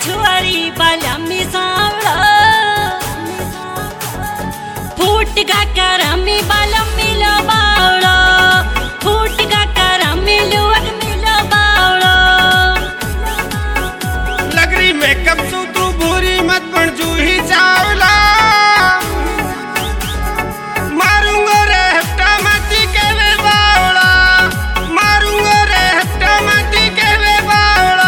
छुआरी बालमी सांवड़ा फूट का करमी बालमी लो बावड़ा फूट का करमी लुअक मिलो बावड़ा लगरी मेकअप सु तू भूरी मत पण जूही चावला मारूंगा रे हफ्ता मती के वे बावड़ा मारूंगा रे हफ्ता मती के वे बावड़ा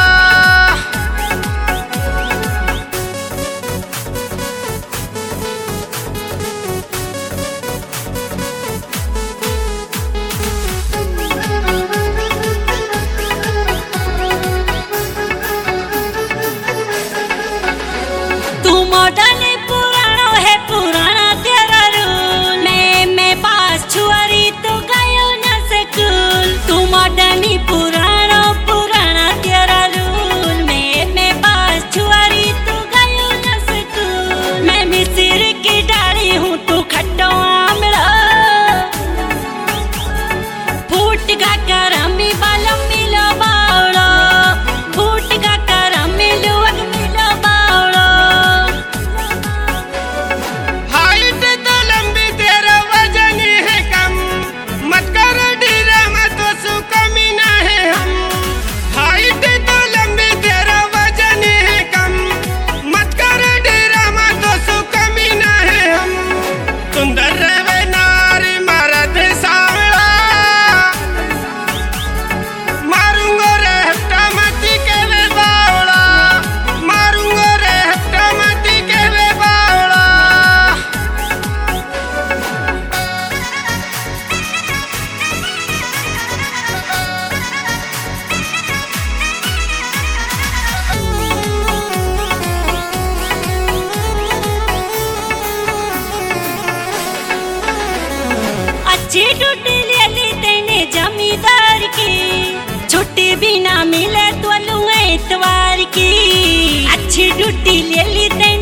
तू मॉडर्न पुरानो है पुराना तेरा रूल मैं पास छुआरी तो गयो न स्कूल तू मॉडर्न पुरानो पुराना तेरा रूल मैं पास छुआरी तो गयो न स्कूल मैं मिस्र की डाली हूँ तू खट्टो आमला फूट का करमी बालम मिलो बावड़ा फूट का करमी लुअक मिलो बावड़ा हाइट तो लंबी तेरा वजन है कम मत कर डीरा मत सु कमी ना है हम हाइट तो लंबी तेरा वजन है कम मत कर डीरा मत सु कमी ना है हम सुंदर रहे नारी मर्द सांवला मारूंगा रे हफ्ता मती के वे बावड़ा मारूंगा रे हफ्ता मती के वे बावड़ा अच्छी छुट्टी ले ली तेने जमींदार की छुट्टी भी ना मिले तो लूँ इतवार की अच्छी छुट्टी ले ली तेने